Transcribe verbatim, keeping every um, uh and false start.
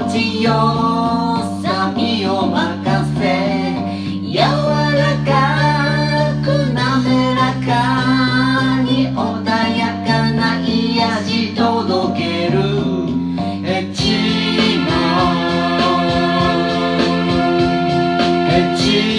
地よさ身を任せ柔らかく滑らかに穏やかな癒し届けるエチマエチ